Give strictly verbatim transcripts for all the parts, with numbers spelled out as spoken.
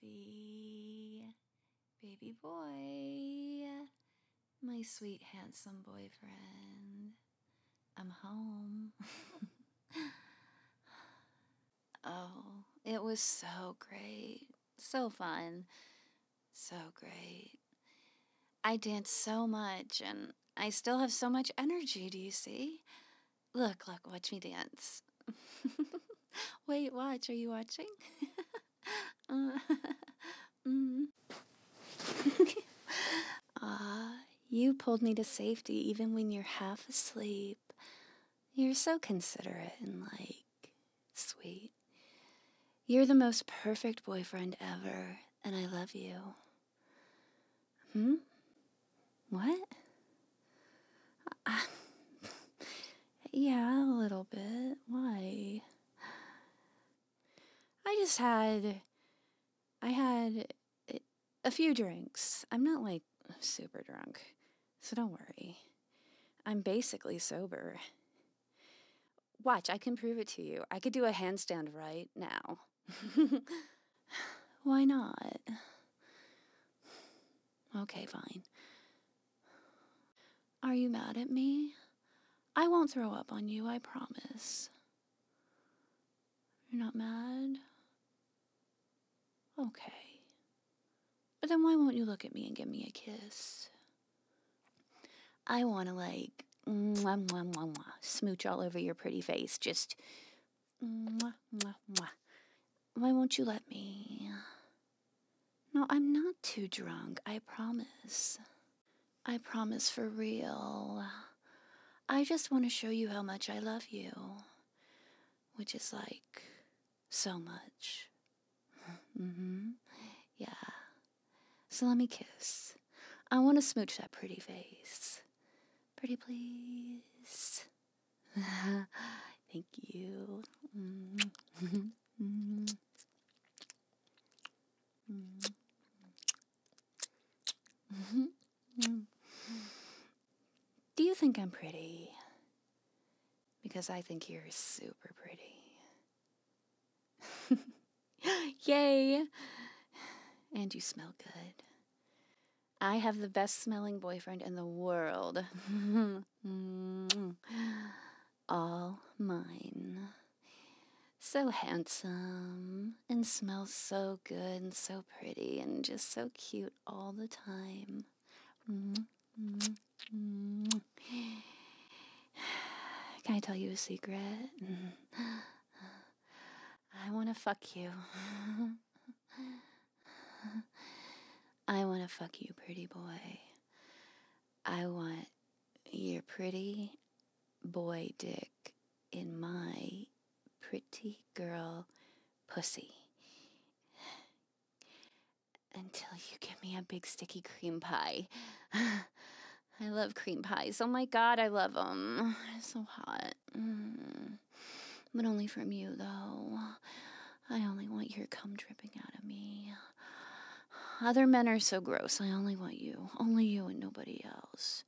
Fluffy, baby boy, my sweet handsome boyfriend, I'm home. Oh, it was so great, so fun, so great. I danced so much and I still have so much energy, do you see? Look, look, watch me dance. Wait, watch, are you watching? uh, mm. Ah, you pulled me to safety even when you're half asleep. You're so considerate and, like, sweet. You're the most perfect boyfriend ever, and I love you. Hmm? What? Uh, yeah, a little bit. Why? I just had... I had a few drinks. I'm not, like, super drunk, so don't worry. I'm basically sober. Watch, I can prove it to you. I could do a handstand right now. Why not? Okay, fine. Are you mad at me? I won't throw up on you, I promise. You're not mad? Okay. But then why won't you look at me and give me a kiss? I want to, like, mwah, mwah, mwah, mwah, smooch all over your pretty face. Just mwah, mwah, mwah. Why won't you let me? No, I'm not too drunk, I promise. I promise for real. I just want to show you how much I love you. Which is like, so much. Mm-hmm. Yeah. So let me kiss. I want to smooch that pretty face. Pretty please. Thank you. Mm-hmm. Mm-hmm. Mm-hmm. Do you think I'm pretty? Because I think you're super pretty. Yay! And you smell good. I have the best smelling boyfriend in the world. All mine. So handsome and smells so good and so pretty and just so cute all the time. Can I tell you a secret? I want to fuck you. I want to fuck you, pretty boy. I want your pretty boy dick in my pretty girl pussy. Until you give me a big sticky cream pie. I love cream pies. Oh my God, I love them. They're so hot. Mm. But only from you, though. I only want your cum dripping out of me. Other men are so gross. I only want you. Only you and nobody else.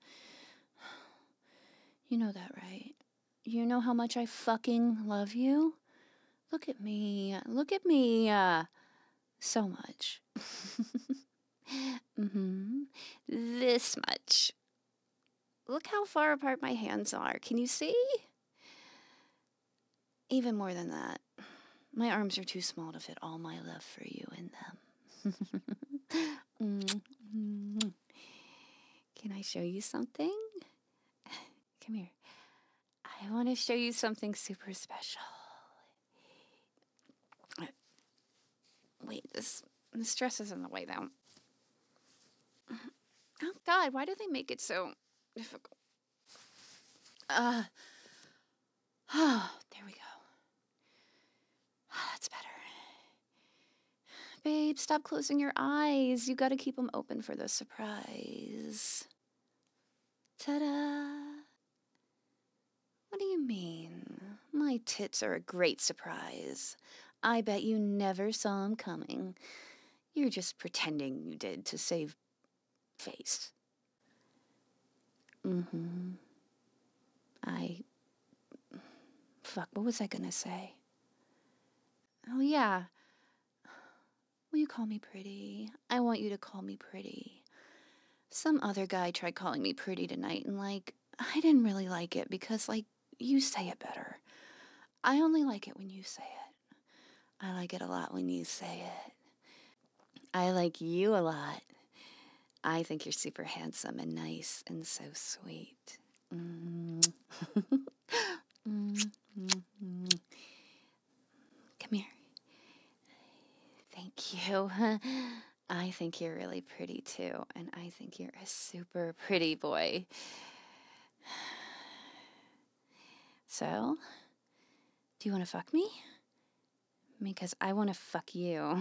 You know that, right? You know how much I fucking love you? Look at me. Look at me. Uh, so much. Mm-hmm. This much. Look how far apart my hands are. Can you see? Even more than that. My arms are too small to fit all my love for you in them. Mm-hmm. Can I show you something? Come here. I want to show you something super special. Wait, this this dress is in the way, though. Oh, God, why do they make it so difficult? Uh, oh, there we go. Oh, that's better. Babe, stop closing your eyes. You gotta keep them open for the surprise. Ta-da! What do you mean? My tits are a great surprise. I bet you never saw them coming. You're just pretending you did to save face. Mm-hmm. I... Fuck, what was I gonna say? Oh, yeah. Will you call me pretty? I want you to call me pretty. Some other guy tried calling me pretty tonight, and, like, I didn't really like it because, like, you say it better. I only like it when you say it. I like it a lot when you say it. I like you a lot. I think you're super handsome and nice and so sweet. Mm. mm, mm, mm. Come here. Thank you. I think you're really pretty too, and I think you're a super pretty boy. So, do you want to fuck me? Because I want to fuck you.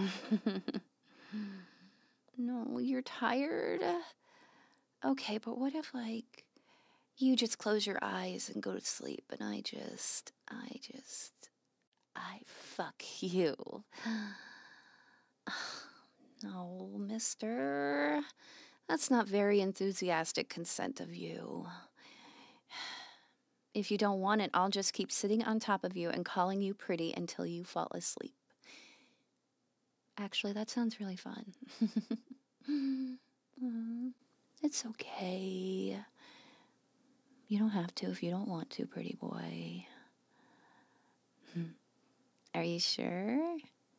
No, you're tired? Okay, but what if, like, you just close your eyes and go to sleep, and I just, I just, I fuck you. No, mister. That's not very enthusiastic consent of you. If you don't want it, I'll just keep sitting on top of you and calling you pretty until you fall asleep. Actually, that sounds really fun. It's okay. You don't have to if you don't want to, pretty boy. Are you sure?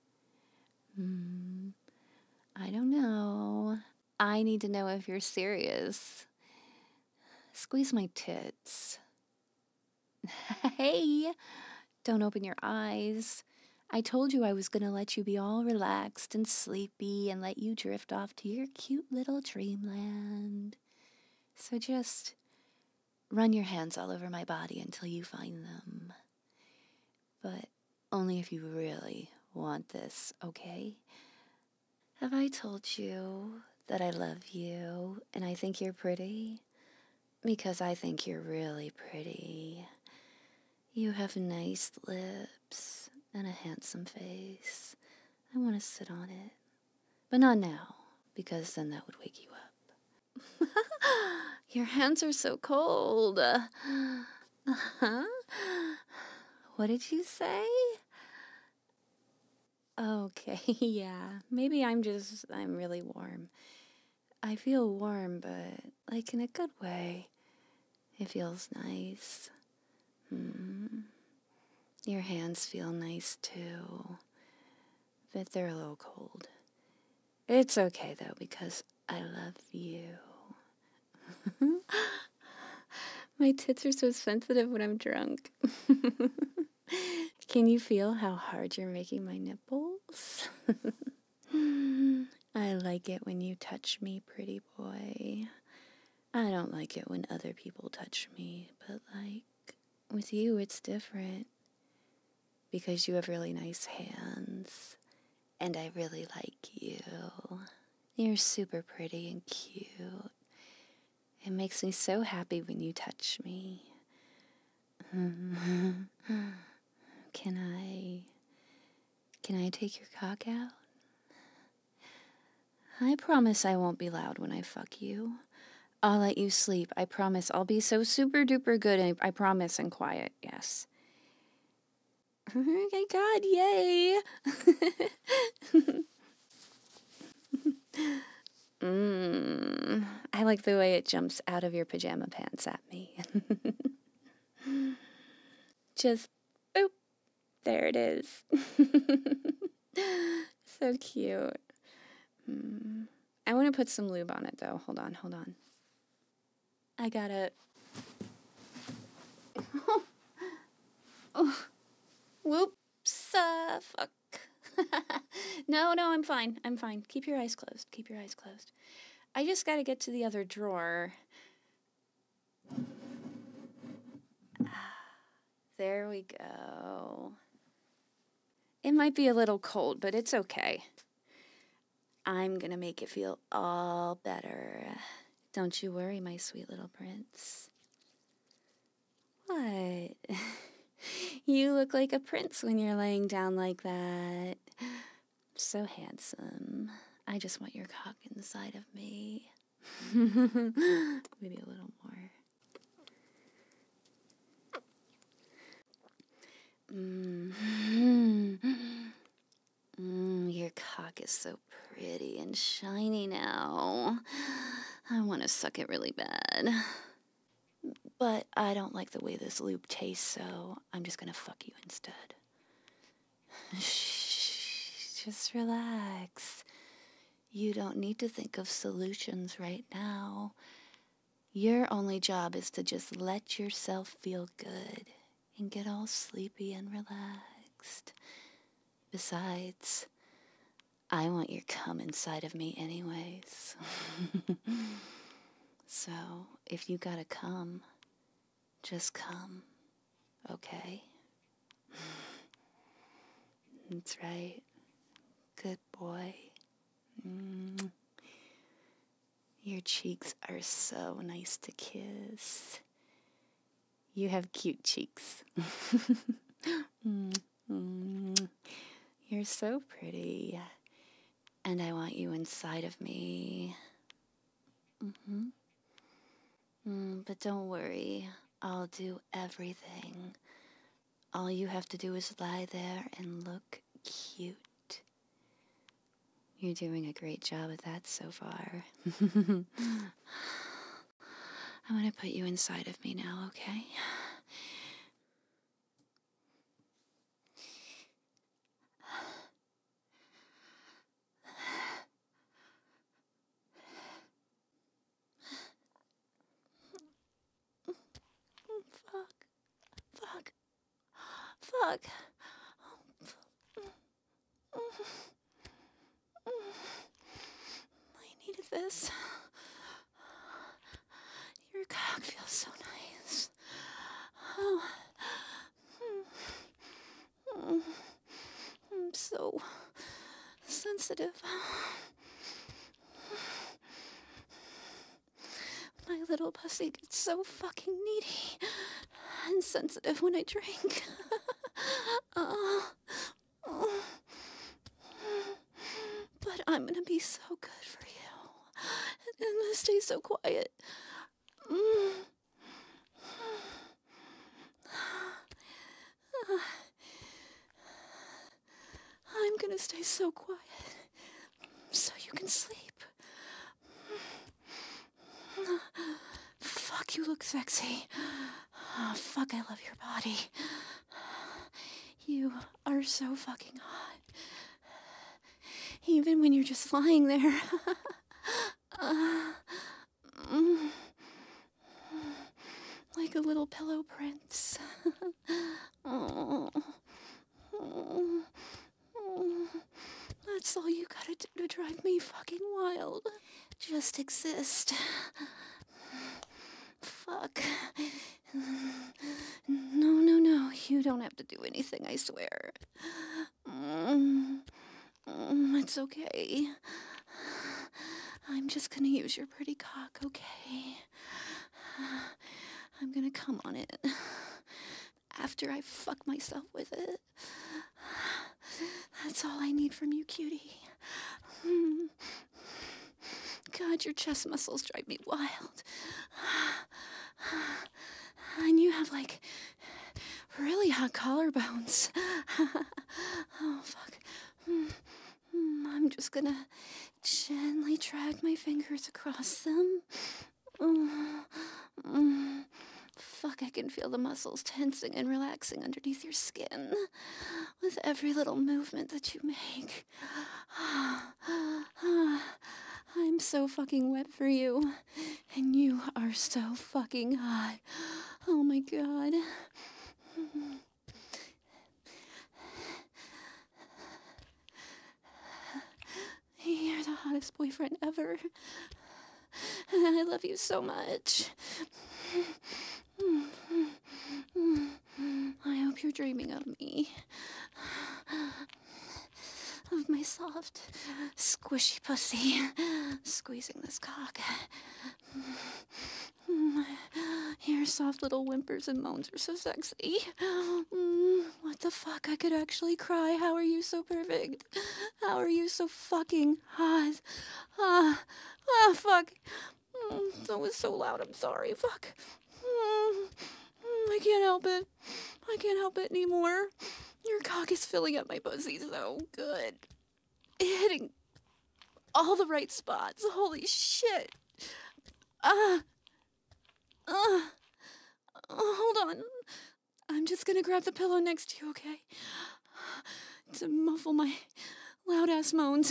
Hmm. I don't know. I need to know if you're serious. Squeeze my tits. Hey, don't open your eyes. I told you I was going to let you be all relaxed and sleepy and let you drift off to your cute little dreamland. So just run your hands all over my body until you find them. But only if you really want this, okay? Have I told you that I love you and I think you're pretty? Because I think you're really pretty. You have nice lips and a handsome face. I want to sit on it. But not now, because then that would wake you up. Your hands are so cold. Uh-huh. What did you say? Okay, yeah. Maybe I'm just, I'm really warm. I feel warm, but like in a good way. It feels nice. Hmm. Your hands feel nice too, but they're a little cold. It's okay though, because I love you. My tits are so sensitive when I'm drunk. Can you feel how hard you're making my nipples? I like it when you touch me, pretty boy. I don't like it when other people touch me, but like, with you it's different. Because you have really nice hands. And I really like you. You're super pretty and cute. It makes me so happy when you touch me. Can I... Can I take your cock out? I promise I won't be loud when I fuck you. I'll let you sleep. I promise I'll be so super duper good. And I promise and quiet, yes. Oh my god, yay! Mmm. I like the way it jumps out of your pajama pants at me. Just, boop. There it is. So cute. Mm. I want to put some lube on it, though. Hold on, hold on. I got it. Oh. Whoops. Uh, fuck. No, no, I'm fine. I'm fine. Keep your eyes closed. Keep your eyes closed. I just got to get to the other drawer. There we go. It might be a little cold, but it's okay. I'm gonna make it feel all better. Don't you worry, my sweet little prince. What? You look like a prince when you're laying down like that. So handsome. I just want your cock inside of me. Maybe a little more. Mm. Mm, your cock is so pretty and shiny now. I want to suck it really bad. But I don't like the way this lube tastes, so I'm just gonna fuck you instead. Shh, just relax. You don't need to think of solutions right now. Your only job is to just let yourself feel good and get all sleepy and relaxed. Besides, I want your cum inside of me anyways. So, if you gotta come, just come, okay? That's right. Good boy. Mm. Your cheeks are so nice to kiss. You have cute cheeks. mm. Mm. You're so pretty. And I want you inside of me. Mm-hmm. Mm, but don't worry. I'll do everything. All you have to do is lie there and look cute. You're doing a great job at that so far. I want to put you inside of me now, okay? Fuck. Fuck. Fuck. I needed this. Your cock feels so nice. Oh. I'm so sensitive. My little pussy gets so fucking needy and sensitive when I drink. uh, but I'm gonna be so good for you. And I'm gonna stay so quiet. I'm gonna stay so quiet so you can sleep. Fuck, you look sexy. Oh, fuck, I love your body. You are so fucking hot. Even when you're just lying there. uh, mm, like a little pillow prince. oh, oh, oh. That's all you gotta do to drive me fucking wild. Just exist. Fuck. No, no, no. You don't have to do anything, I swear. Mm, mm, it's okay. I'm just gonna use your pretty cock, okay? I'm gonna come on it after I fuck myself with it. That's all I need from you, cutie. God, your chest muscles drive me wild. And you have, like, really hot collarbones. Oh, fuck. I'm just gonna gently drag my fingers across them. Fuck, I can feel the muscles tensing and relaxing underneath your skin with every little movement that you make. I'm so fucking wet for you, and you are so fucking hot. Oh my god. You're the hottest boyfriend ever. I love you so much. I hope you're dreaming of me. Of my soft, squishy pussy squeezing this cock. Your soft little whimpers and moans are so sexy. What the fuck? I could actually cry. How are you so perfect? How are you so fucking hot? Ah, ah, fuck. That was so loud. I'm sorry. Fuck. I can't help it. I can't help it anymore. Your cock is filling up my pussy so good. Hitting all the right spots. Holy shit. Uh, uh, hold on. I'm just gonna grab the pillow next to you, okay? To muffle my loud-ass moans.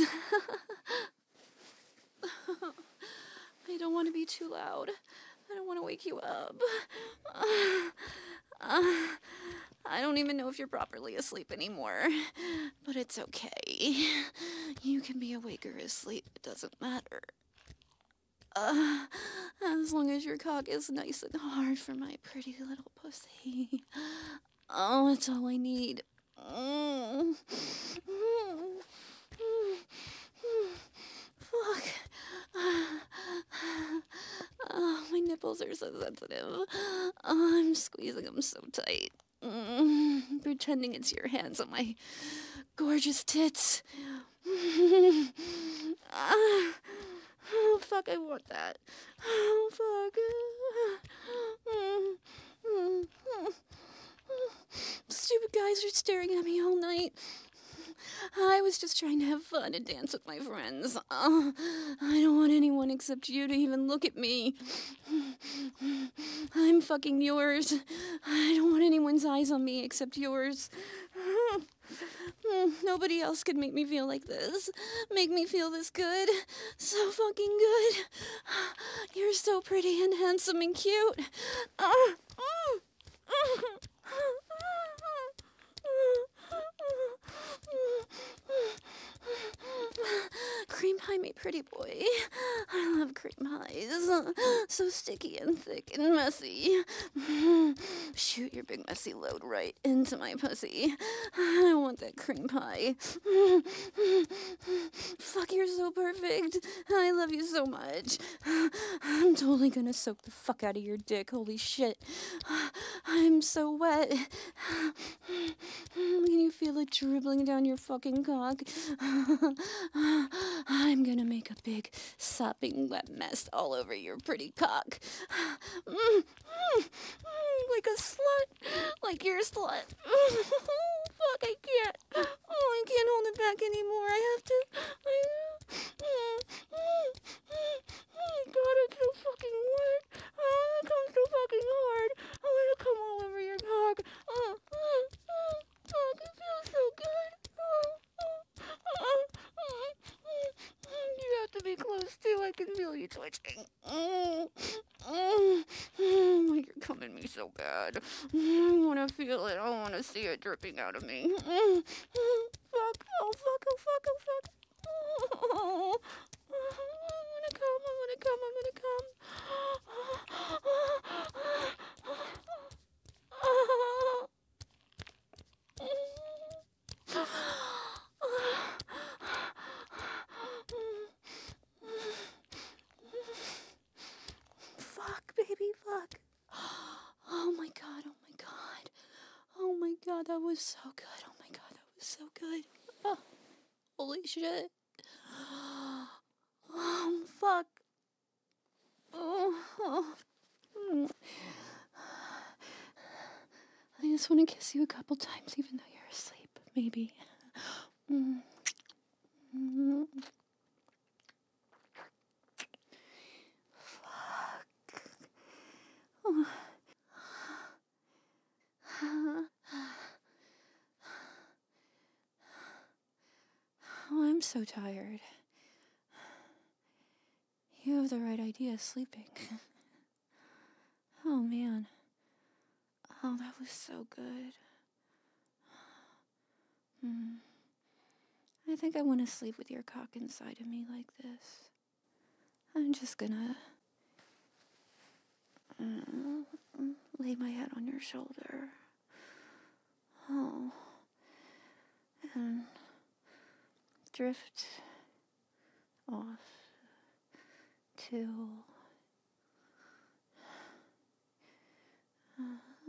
I don't want to be too loud. I don't want to wake you up. Uh, uh, I don't even know if you're properly asleep anymore. But it's okay. You can be awake or asleep. It doesn't matter. Uh, as long as your cock is nice and hard for my pretty little pussy. Oh, that's all I need. Mm. Mm. Mm. Fuck. Oh, my nipples are so sensitive. Oh, I'm squeezing them so tight. Mm. Pretending it's your hands on my gorgeous tits. Ah. Oh, fuck, I want that. Oh, fuck. Stupid guys are staring at me all night. I was just trying to have fun and dance with my friends. Uh, I don't want anyone except you to even look at me. I'm fucking yours. I don't want anyone's eyes on me except yours. Nobody else could make me feel like this. Make me feel this good. So fucking good. You're so pretty and handsome and cute. Uh, Cream pie, me pretty boy. I love cream pies. So sticky and thick and messy. Shoot your big messy load right into my pussy. I want that cream pie. Fuck, you're so perfect. I love you so much. I'm totally gonna soak the fuck out of your dick. Holy shit. I'm so wet. Can you feel it dribbling down your fucking cock? I'm gonna make a big, sopping wet mess all over your pretty cock. Like a slut. Like you're a slut. Fuck, I can't. Oh, I can't hold it back anymore. I have to. I, God, it's so fucking wet. Oh, it comes so fucking hard. I want to come all over your cock. Oh, oh, oh, oh, it feels so good. Oh, oh, oh, oh, oh. You have to be close too. I can feel you twitching. Oh, oh, oh, you're coming me so bad. I want to feel it. I want to see it dripping out of me. Oh, oh, fuck. Oh, fuck. Oh, fuck. Oh, fuck. Oh, I want to come. I want to come. I want to come. Fuck, baby, fuck. Oh my god, oh my god. Oh my god, that was so good. Oh my god, that was so good. Oh, holy shit. Oh, fuck. Oh, oh. I just want to kiss you a couple times, even though you're asleep, maybe. Mm. Mm. Fuck. Oh. Oh, I'm so tired. You have the right idea sleeping. Oh, man. Oh, that was so good. Hmm. I think I want to sleep with your cock inside of me like this. I'm just gonna uh, lay my head on your shoulder. Oh. And drift off to uh,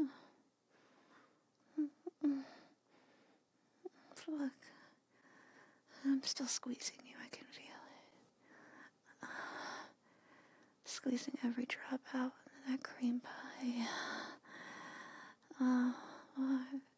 fuck. I'm still squeezing you, I can feel it. Uh, squeezing every drop out of that cream pie. Uh, uh,